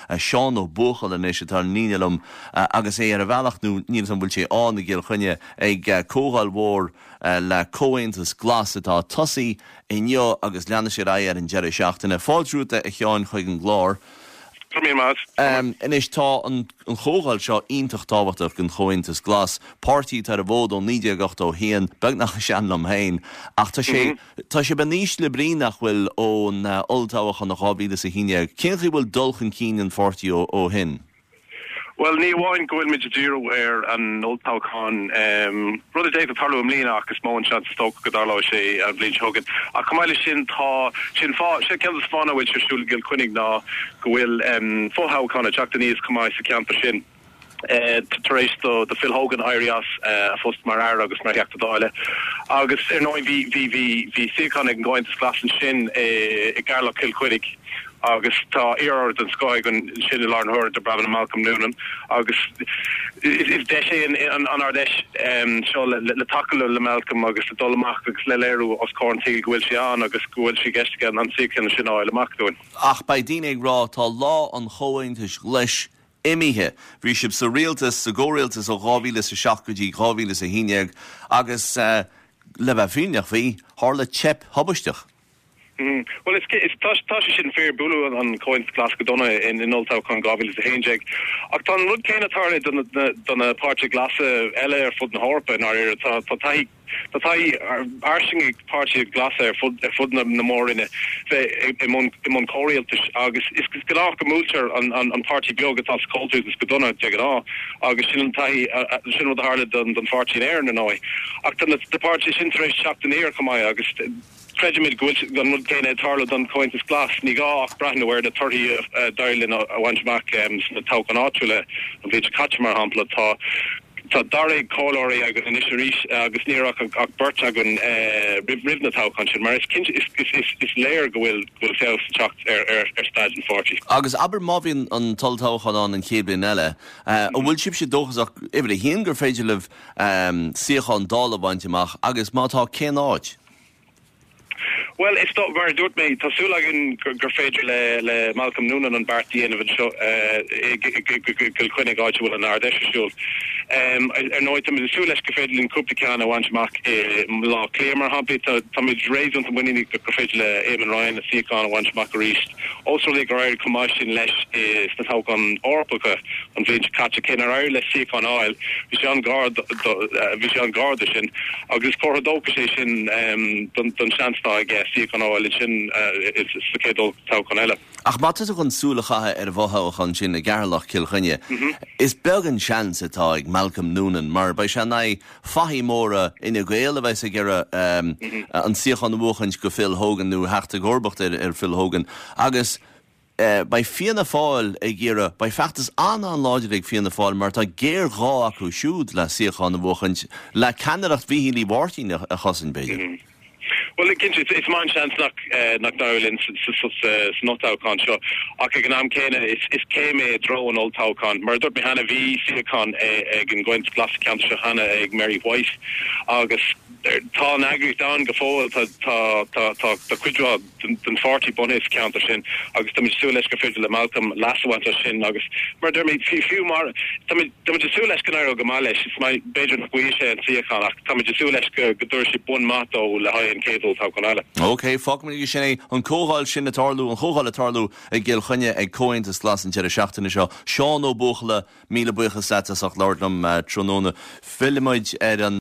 Seán ó Buachal in éis tar nílum agus é ar a bhealach nú níl an bhfuil sé an na ggéal chuine ag cógáil mór le cóhaintas glas atá tosaí i neo agus leanna sé ra ar an deire seachtainna fáiltrúta a cheáin chuig an glár. Inis tá an chógáil seo ionintach táhachtach an chohaintas glas, pártaí tar a bhód ó 9 ó híon, beg nach seanlam hain, ach tá sé beníos le brí nach bhfuil ón oltáhacha nach chábíle sa híine. Cénchi bhfuil dulchan cín an fortí ó hin? Well, ní bháin gohfuil mid dúró ar an Old Táchán rud David Tarlú mlína agus mó an sto go darlá sé a blin hogan. A cumáile sin tá sin fá sé ceantas fána bhfuil siúil gil cuinig ná go bhfuil fóthachánna teachtaníos cumáis sa ceanta sin. Taréis do Phil Hogan Arias a fust mar air agus mar heachta dáile. Agus ar nóin hí siánig an gáintas glasan sin i garla Kilcuidig. Agus tá éar den scoig an sin lá an thuir de braban Malcolm Noonan agus is de sé an ar deis seo le takeú le Malcolm agus le dolamach agus le léirú os cóntaí gohfuil sé an agus gohfuil sé geiste an sican sin áil leachúin. Ach ba daine ag rá tá lá an chohaintas leis imithe. Bhí sib sa rialtas sa ggórialtas ó 2017 2018 agus le bheith fíneach bhí hála chep hobbaisteach. Well, it's sin fair bulu an coins class godonna in Old Táchán Gabil is a Hainjeg. Ach tan rud céine tarna don a páirte glasa eile ar fud na Horpa in áir tá arsing páirte glasa ar fud na mór inne imon córialtas agus is godach go múltear an páirte beag atá scoltús is godonna jegadá agus sin sin rud harla don páirte air na nói. Ach tan the páirte sin taréis seachtain éir chumai agus Fredimid Gwilch gan mud Kane Tarlo done coins glass ni ga brahna where the 30 darlin a once back na Táchán áitiúile an bhí catmar hampla tá daré cólóí agus initiarí agus níach ach burt agan ribna Táchán sin mar is léir gohfuil sales techt ar stadin 40. Agus aber mábhíonn an taltáchan an chéblin eile bhfuil sib sé dóchas ach ibre híon gur féidir leh siochan dála baintteach agus mátá cén áid. Well, it's not very good, mate. Tasulagan Grafadri le Malcolm Noonan and Barty in of show Kilquinnig Archwell and Ardeshul. I know it's a Sulesh Grafadri in Kuptikan, Wanchmak, Law Claimer, Happy to Tommy raised on the winning Grafadri, Eamon Ryan, the Seacon, Wanchmak Reached. Also, like our commotion lesh is the Táchán Orpaka on Vinch Catchakin or Ireland, Seacon Oil, Vision Gardishin, August Corridokation, Dun Shansta, I guess. Seacon Oil sin is Sakedal Táchán eile. Ach mat is an súlachathe ar bhthachan sin na Garlach Kilchunne. Is began seans atá ag Malcolm Noonan mar bei se na fahí móra ina ghaile bheits a gera an siochan bhuachans go Phil Hogan nú heachta gorbacht ar Phil Hogan. Agus bei fianna fáil ag ggéire bei feachtas an láidir ag fianna fáil mar tá géir gá acu siúd le siochan bhuachans le canaracht bhíhílí bhhartín a chosan beidir. Well, it's my chance not darlin not Táchán seo. Ach gan céine is céime dro an Old Táchán. Mar dúirt mé hana bhí siochan ag an gcuint glas ceanta seo hana ag Mary White agus tá an agric down go fóil tá cuidrá den 40 bonus ceanta sin agus tá sú leis go féidir le Malcolm lashaanta sin agus mar dúirt mé fiú mar tá sú leis go air go má leis is mai beidir nach cuise an siochan ach tá sú leis go dúir si bun mátó le haid cable Táchán eile. Okay, fágman sinna an cóháil sin na tarlú an chóháil a tarlú ag ggéil chunne ag cóhaintas glas an deire seachtainna seo. Seán ó Buachla míle buchas setach Lordnam tróna filmid ar an